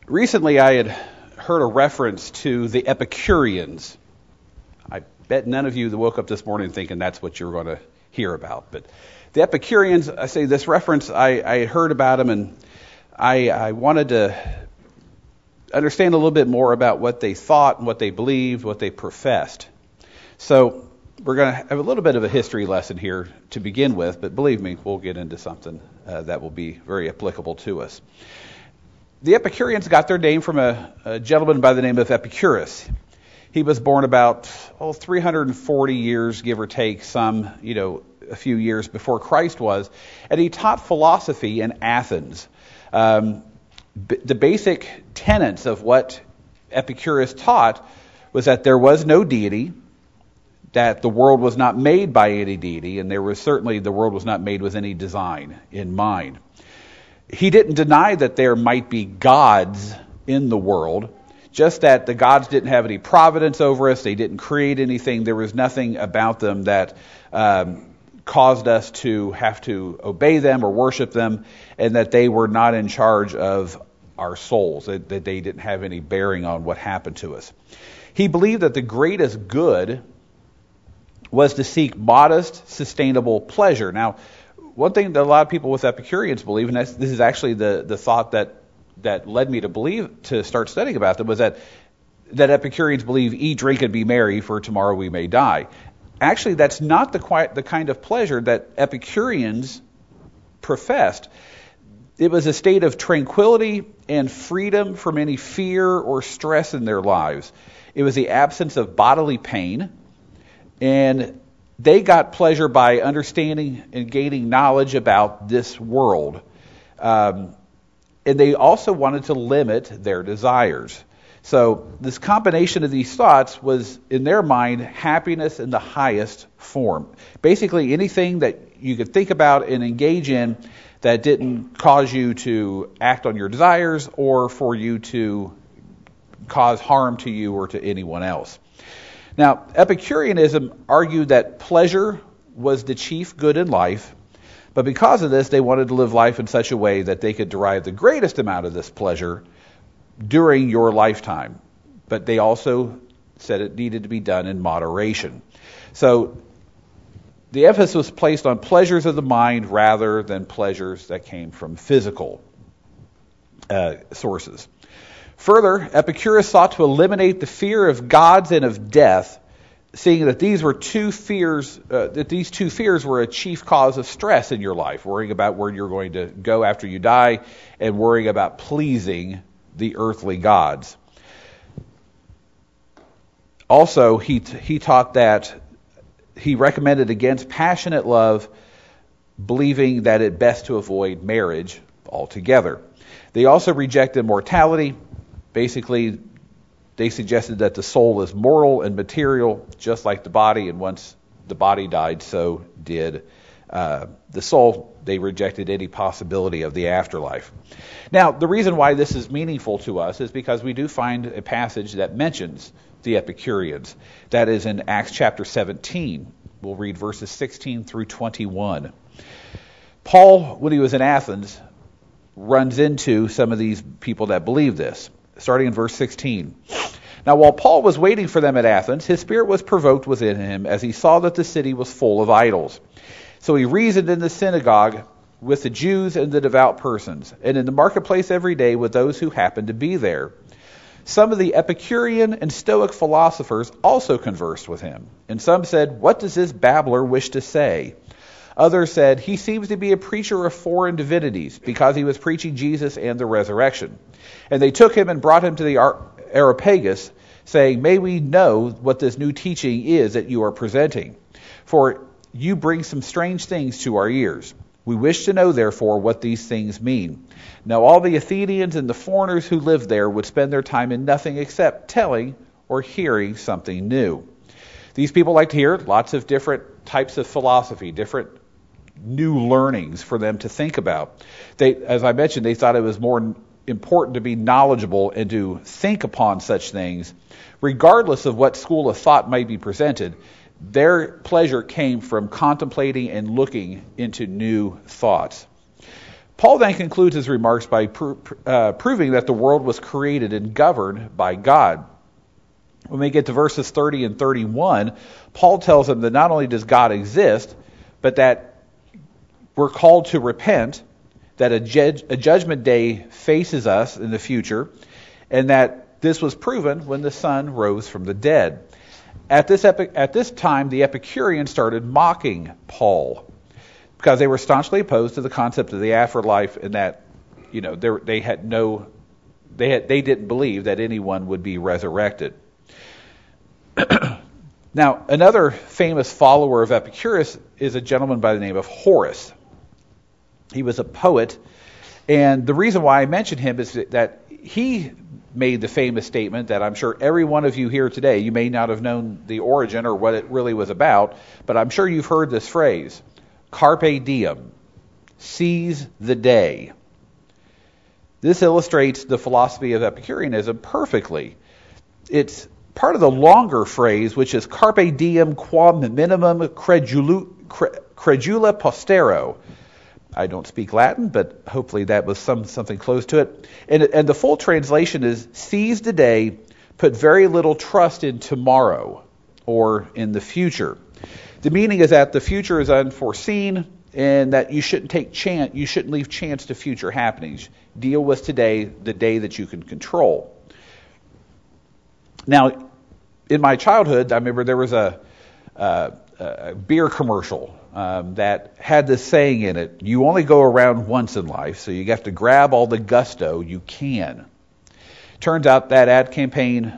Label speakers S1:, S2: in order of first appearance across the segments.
S1: Recently, I had heard a reference to the Epicureans. I bet none of you that woke up this morning thinking that's what you're going to hear about. But the Epicureans, I say this reference, I heard about them, and I wanted to understand a little bit more about what they thought and what they believed, what they professed. So we're going to have a little bit of a history lesson here to begin with, but believe me, we'll get into something that will be very applicable to us. The Epicureans got their name from a gentleman by the name of Epicurus. He was born about 340 years, give or take, a few years before Christ was, and he taught philosophy in Athens. The basic tenets of what Epicurus taught was that there was no deity, that the world was not made by any deity, and the world was not made with any design in mind. He didn't deny that there might be gods in the world, just that the gods didn't have any providence over us, they didn't create anything, there was nothing about them that caused us to have to obey them or worship them, and that they were not in charge of our souls, that they didn't have any bearing on what happened to us. He believed that the greatest good was to seek modest, sustainable pleasure. Now, one thing that a lot of people with Epicureans believe, and this is actually the thought that led me to start studying about them, was that Epicureans believe, eat, drink, and be merry, for tomorrow we may die. Actually, that's not the kind of pleasure that Epicureans professed. It was a state of tranquility and freedom from any fear or stress in their lives. It was the absence of bodily pain, and they got pleasure by understanding and gaining knowledge about this world. And they also wanted to limit their desires. So this combination of these thoughts was, in their mind, happiness in the highest form. Basically, anything that you could think about and engage in that didn't cause you to act on your desires or for you to cause harm to you or to anyone else. Now, Epicureanism argued that pleasure was the chief good in life, but because of this, they wanted to live life in such a way that they could derive the greatest amount of this pleasure during your lifetime. But they also said it needed to be done in moderation. So the emphasis was placed on pleasures of the mind rather than pleasures that came from physical sources. Further, Epicurus sought to eliminate the fear of gods and of death, seeing that these two fears were a chief cause of stress in your life, worrying about where you're going to go after you die and worrying about pleasing the earthly gods. Also, he taught that he recommended against passionate love, believing that it best to avoid marriage altogether. They also rejected mortality. Basically, they suggested that the soul is mortal and material, just like the body, and once the body died, so did the soul. They rejected any possibility of the afterlife. Now, the reason why this is meaningful to us is because we do find a passage that mentions the Epicureans. That is in Acts chapter 17. We'll read verses 16 through 21. Paul, when he was in Athens, runs into some of these people that believe this. Starting in verse 16. Now, while Paul was waiting for them at Athens, his spirit was provoked within him as he saw that the city was full of idols. So he reasoned in the synagogue with the Jews and the devout persons, and in the marketplace every day with those who happened to be there. Some of the Epicurean and Stoic philosophers also conversed with him, and some said, "What does this babbler wish to say?" Others said, "He seems to be a preacher of foreign divinities, because he was preaching Jesus and the resurrection." And they took him and brought him to the Areopagus, saying, "May we know what this new teaching is that you are presenting? For you bring some strange things to our ears. We wish to know, therefore, what these things mean." Now all the Athenians and the foreigners who lived there would spend their time in nothing except telling or hearing something new. These people like to hear lots of different types of philosophy, different new learnings for them to think about. As I mentioned, they thought it was more important to be knowledgeable and to think upon such things, regardless of what school of thought might be presented. Their pleasure came from contemplating and looking into new thoughts. Paul then concludes his remarks by proving that the world was created and governed by God. When we get to verses 30 and 31, Paul tells them that not only does God exist, but that we're called to repent, that a judgment day faces us in the future, and that this was proven when the Son rose from the dead. At this time, the Epicureans started mocking Paul because they were staunchly opposed to the concept of the afterlife, and that they didn't believe that anyone would be resurrected. Now, another famous follower of Epicurus is a gentleman by the name of Horace. He was a poet, and the reason why I mention him is that he made the famous statement that I'm sure every one of you here today, you may not have known the origin or what it really was about, but I'm sure you've heard this phrase, carpe diem, seize the day. This illustrates the philosophy of Epicureanism perfectly. It's part of the longer phrase, which is carpe diem quam minimum credula postero. I don't speak Latin, but hopefully that was something close to it. And the full translation is, seize the day, put very little trust in tomorrow or in the future. The meaning is that the future is unforeseen and that you shouldn't leave chance to future happenings. Deal with today, the day that you can control. Now, in my childhood, I remember there was a beer commercial that had this saying in it: you only go around once in life, so you have to grab all the gusto you can. Turns out that ad campaign,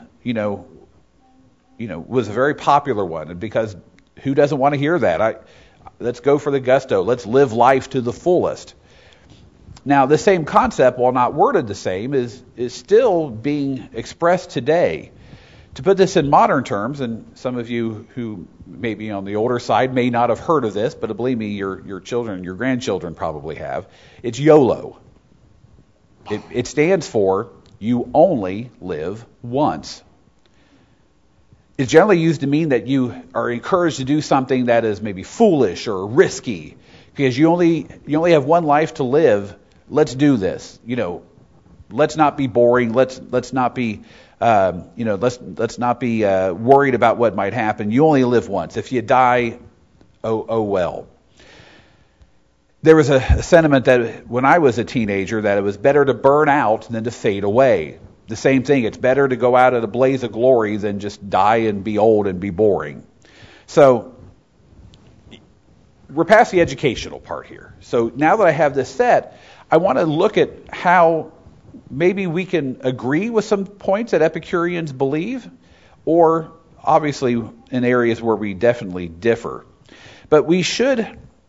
S1: was a very popular one, and because who doesn't want to hear that? Let's go for the gusto. Let's live life to the fullest. Now, the same concept, while not worded the same, is still being expressed today. To put this in modern terms, and some of you who may be on the older side may not have heard of this, but believe me, your children, your grandchildren probably have. It's YOLO. It stands for you only live once. It's generally used to mean that you are encouraged to do something that is maybe foolish or risky, because you only have one life to live. Let's do this. Let's not be boring. Let's not be let's not be worried about what might happen. You only live once. If you die, oh well. There was a sentiment that when I was a teenager that it was better to burn out than to fade away. The same thing. It's better to go out in a blaze of glory than just die and be old and be boring. So we're past the educational part here. So now that I have this set, I want to look at how maybe we can agree with some points that Epicureans believe, or obviously in areas where we definitely differ. But we should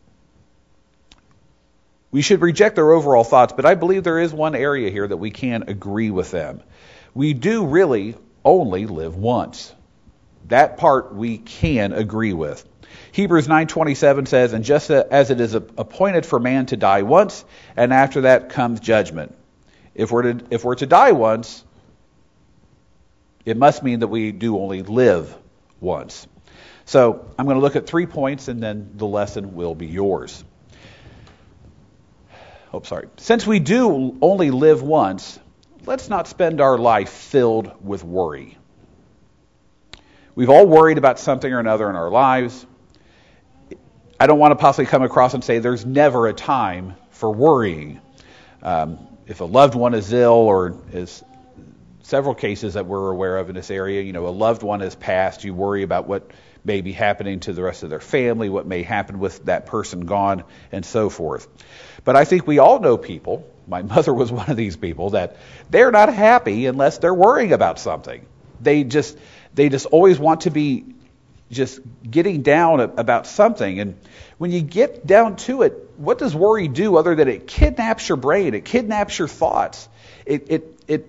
S1: reject their overall thoughts, but I believe there is one area here that we can agree with them. We do really only live once. That part we can agree with. Hebrews 9:27 says, and just as it is appointed for man to die once, and after that comes judgment. If we're to die once, it must mean that we do only live once. So I'm going to look at 3 points, and then the lesson will be yours. Since we do only live once, let's not spend our life filled with worry. We've all worried about something or another in our lives. I don't want to possibly come across and say there's never a time for worrying. If a loved one is ill, or is several cases that we're aware of in this area, a loved one has passed, you worry about what may be happening to the rest of their family, what may happen with that person gone, and so forth. But I think we all know people, my mother was one of these people, that they're not happy unless they're worrying about something. They just always want to be just getting down about something. And when you get down to it, what does worry do other than it kidnaps your brain, it kidnaps your thoughts. It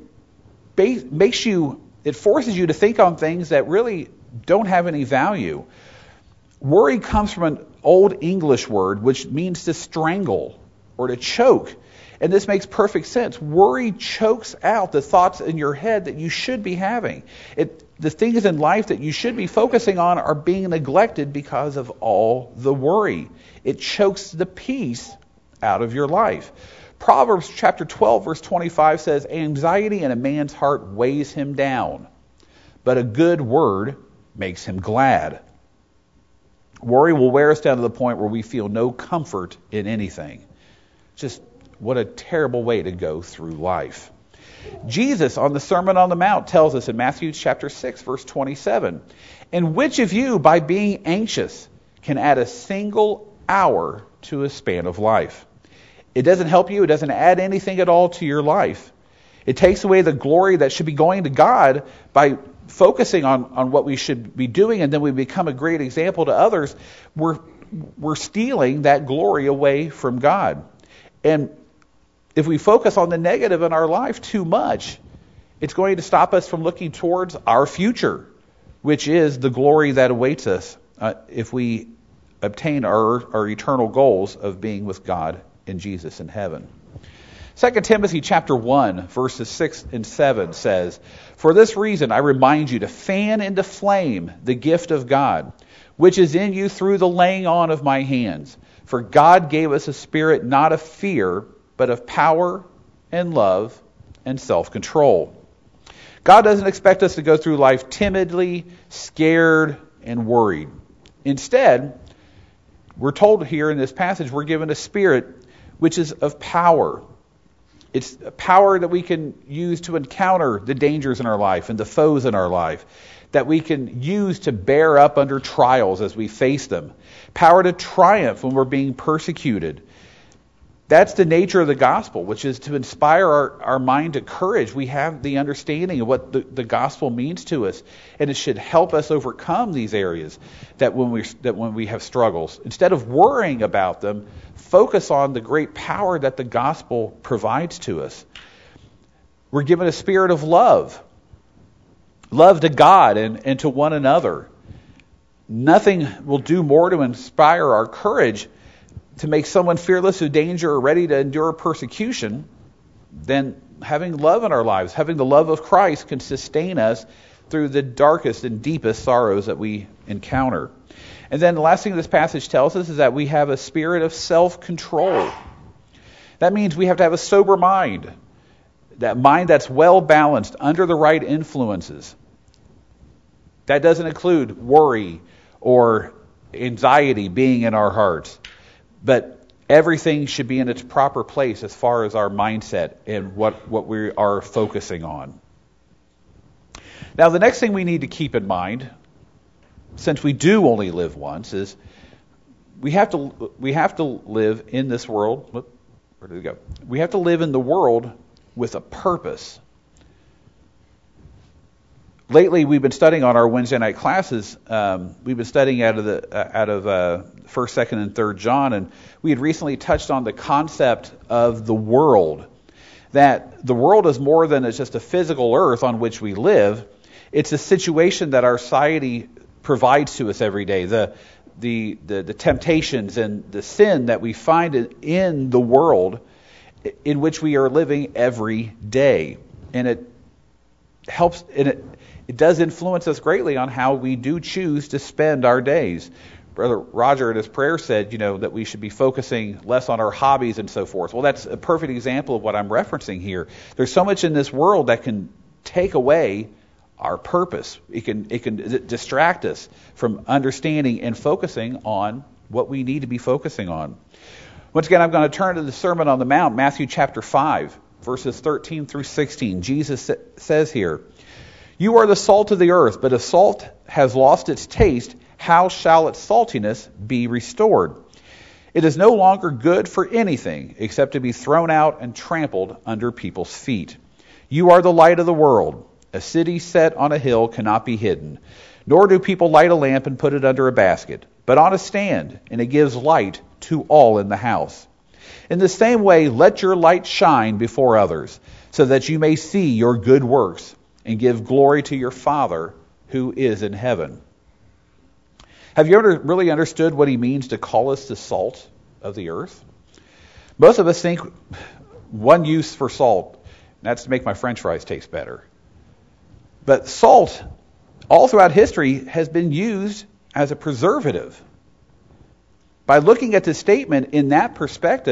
S1: forces you to think on things that really don't have any value. Worry comes from an old English word which means to strangle or to choke. And this makes perfect sense. Worry chokes out the thoughts in your head that you should be having. The things in life that you should be focusing on are being neglected because of all the worry. It chokes the peace out of your life. Proverbs chapter 12, verse 25 says, anxiety in a man's heart weighs him down, but a good word makes him glad. Worry will wear us down to the point where we feel no comfort in anything. Just what a terrible way to go through life. Jesus on the Sermon on the Mount tells us in Matthew chapter 6, verse 27, and which of you, by being anxious, can add a single hour to a span of life? It doesn't help you. It doesn't add anything at all to your life. It takes away the glory that should be going to God by focusing on what we should be doing, and then we become a great example to others. We're stealing that glory away from God. And if we focus on the negative in our life too much, it's going to stop us from looking towards our future, which is the glory that awaits us if we obtain our eternal goals of being with God in Jesus in heaven. 2 Timothy chapter 1, verses 6 and 7 says, for this reason I remind you to fan into flame the gift of God, which is in you through the laying on of my hands. For God gave us a spirit not of fear, but of power and love and self-control. God doesn't expect us to go through life timidly, scared, and worried. Instead, we're told here in this passage, we're given a spirit which is of power. It's a power that we can use to encounter the dangers in our life and the foes in our life, that we can use to bear up under trials as we face them. Power to triumph when we're being persecuted. That's the nature of the gospel, which is to inspire our mind to courage. We have the understanding of what the gospel means to us, and it should help us overcome these areas that when we have struggles. Instead of worrying about them, focus on the great power that the gospel provides to us. We're given a spirit of love. Love to God and to one another. Nothing will do more to inspire our courage to make someone fearless of danger or ready to endure persecution than having love in our lives. Having the love of Christ can sustain us through the darkest and deepest sorrows that we encounter. And then the last thing this passage tells us is that we have a spirit of self-control. That means we have to have a sober mind. That mind that's well balanced under the right influences. That doesn't include worry or anxiety being in our hearts. But everything should be in its proper place as far as our mindset and what we are focusing on. Now, the next thing we need to keep in mind, since we do only live once, is we have to live in this world. Where did it go? We have to live in the world with a purpose. Lately, we've been studying on our Wednesday night classes. We've been studying out of 1st, 2nd, and 3rd John, and we had recently touched on the concept of the world. That the world is more than just a physical earth on which we live. It's a situation that our society provides to us every day. The temptations and the sin that we find in the world in which we are living every day, and it helps. It does influence us greatly on how we do choose to spend our days. Brother Roger in his prayer said, that we should be focusing less on our hobbies and so forth. Well, that's a perfect example of what I'm referencing here. There's so much in this world that can take away our purpose. It can distract us from understanding and focusing on what we need to be focusing on. Once again, I'm going to turn to the Sermon on the Mount, Matthew chapter 5, verses 13 through 16. Jesus says here, "You are the salt of the earth, but if salt has lost its taste, how shall its saltiness be restored? It is no longer good for anything except to be thrown out and trampled under people's feet. You are the light of the world. A city set on a hill cannot be hidden, nor do people light a lamp and put it under a basket, but on a stand, and it gives light to all in the house. In the same way, let your light shine before others, so that you may see your good works and give glory to your Father who is in heaven." Have you ever really understood what he means to call us the salt of the earth? Most of us think one use for salt, and that's to make my French fries taste better. But salt, all throughout history, has been used as a preservative. By looking at this statement in that perspective,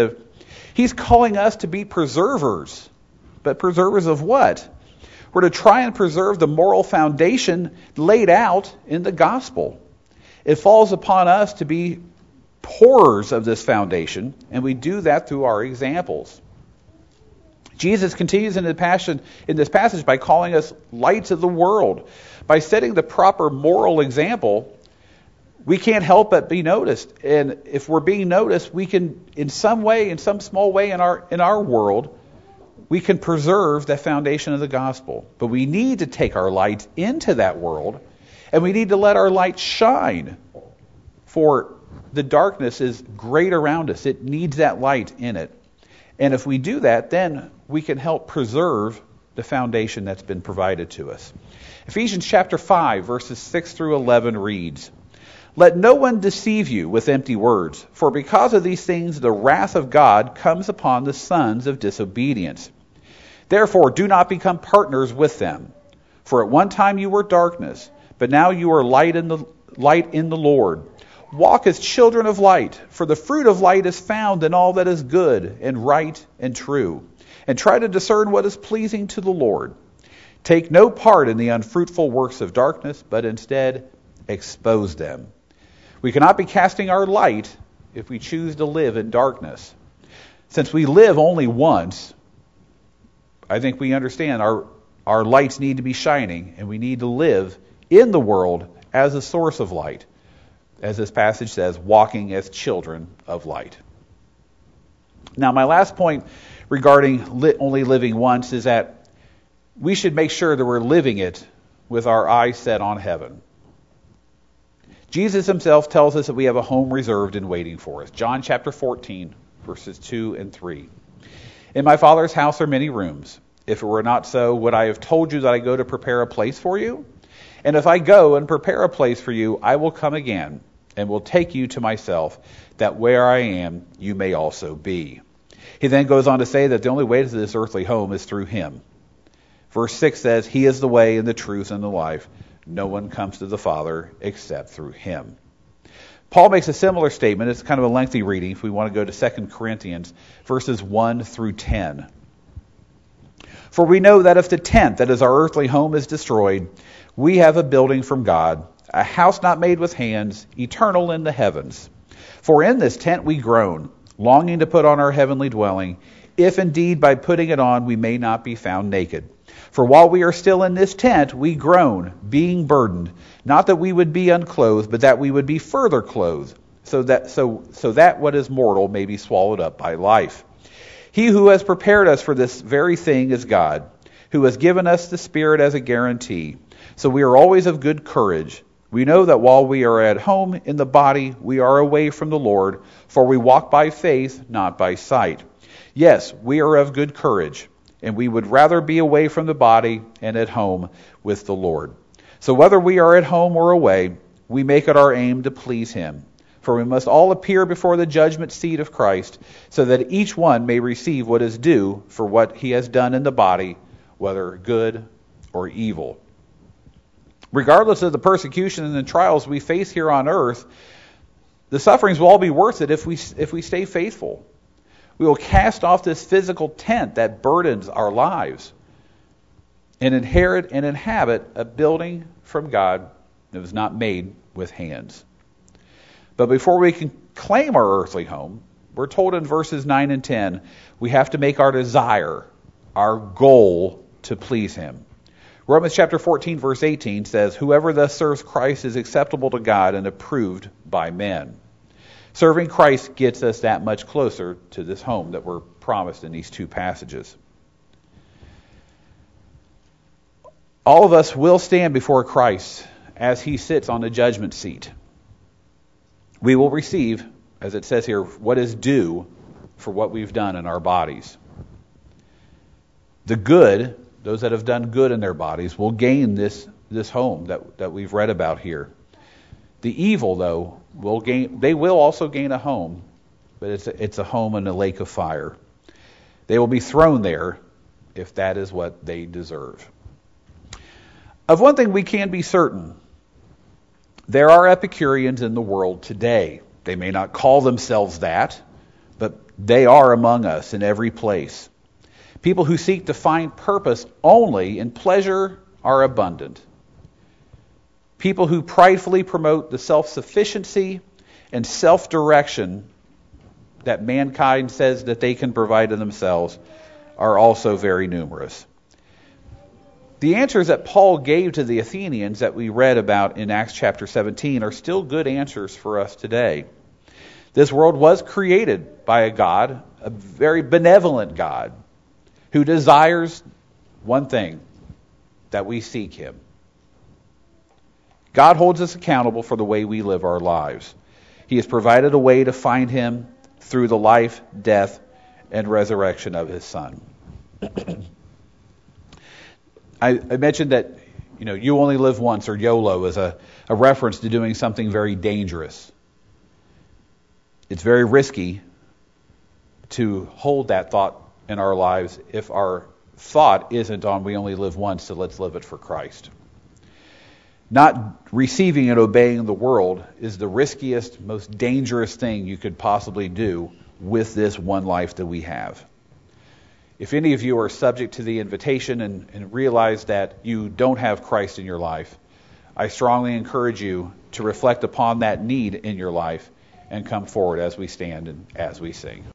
S1: He's calling us to be preservers. But preservers of what? We're to try and preserve the moral foundation laid out in the gospel. It falls upon us to be pourers of this foundation, and we do that through our examples. Jesus continues in this passage by calling us lights of the world. By setting the proper moral example, we can't help but be noticed. And if we're being noticed, we can, in some way, in some small way in our world, we can preserve that foundation of the gospel. But we need to take our light into that world, and we need to let our light shine. For the darkness is great around us. It needs that light in it. And if we do that, then we can help preserve the foundation that's been provided to us. Ephesians chapter 5, verses 6 through 11 reads, "Let no one deceive you with empty words, for because of these things the wrath of God comes upon the sons of disobedience. Therefore do not become partners with them. For at one time you were darkness, but now you are light in the Lord. Walk as children of light, for the fruit of light is found in all that is good and right and true. And try to discern what is pleasing to the Lord. Take no part in the unfruitful works of darkness, but instead expose them." We cannot be casting our light if we choose to live in darkness. Since we live only once, I think we understand our lights need to be shining, and we need to live in the world as a source of light. As this passage says, walking as children of light. Now, my last point regarding only living once is that we should make sure that we're living it with our eyes set on heaven. Jesus himself tells us that we have a home reserved and waiting for us. John chapter 14, verses 2 and 3. "In my Father's house are many rooms. If it were not so, would I have told you that I go to prepare a place for you? And if I go and prepare a place for you, I will come again and will take you to myself, that where I am, you may also be." He then goes on to say that the only way to this earthly home is through him. Verse 6 says, "He is the way and the truth and the life. No one comes to the Father except through him." Paul makes a similar statement. It's kind of a lengthy reading if we want to go to 2 Corinthians, verses 1 through 10. "For we know that if the tent, that is our earthly home, is destroyed, we have a building from God, a house not made with hands, eternal in the heavens. For in this tent we groan, longing to put on our heavenly dwelling, if indeed by putting it on we may not be found naked. For while we are still in this tent, we groan, being burdened, not that we would be unclothed, but that we would be further clothed, so that what is mortal may be swallowed up by life. He who has prepared us for this very thing is God, who has given us the Spirit as a guarantee. So we are always of good courage. We know that while we are at home in the body, we are away from the Lord, for we walk by faith, not by sight. Yes, we are of good courage, and we would rather be away from the body and at home with the Lord. So whether we are at home or away, we make it our aim to please him. For we must all appear before the judgment seat of Christ, so that each one may receive what is due for what he has done in the body, whether good or evil. Regardless of the persecution and the trials we face here on earth, the sufferings will all be worth it if we stay faithful. We will cast off this physical tent that burdens our lives and inherit and inhabit a building from God that was not made with hands. But before we can claim our earthly home, we're told in verses 9 and 10, we have to make our desire, our goal, to please him. Romans chapter 14, verse 18 says, "Whoever thus serves Christ is acceptable to God and approved by men." Serving Christ gets us that much closer to this home that we're promised in these two passages. All of us will stand before Christ as he sits on the judgment seat. We will receive, as it says here, what is due for what we've done in our bodies. The good, those that have done good in their bodies, will gain this home that we've read about here. The evil, though, they will also gain a home, but it's a home in a lake of fire. They will be thrown there if that is what they deserve. Of one thing we can be certain, there are Epicureans in the world today. They may not call themselves that, but They are among us in every place. People who seek to find purpose only in pleasure are abundant. People who pridefully promote the self-sufficiency and self-direction that mankind says that they can provide to themselves are also very numerous. The answers that Paul gave to the Athenians that we read about in Acts chapter 17 are still good answers for us today. This world was created by a God, a very benevolent God, who desires one thing, that we seek Him. God holds us accountable for the way we live our lives. He has provided a way to find Him through the life, death, and resurrection of His Son. I mentioned that you only live once, or YOLO, is a reference to doing something very dangerous. It's very risky to hold that thought in our lives if our thought isn't on we only live once, so let's live it for Christ. Not receiving and obeying the world is the riskiest, most dangerous thing you could possibly do with this one life that we have. If any of you are subject to the invitation and realize that you don't have Christ in your life, I strongly encourage you to reflect upon that need in your life and come forward as we stand and as we sing.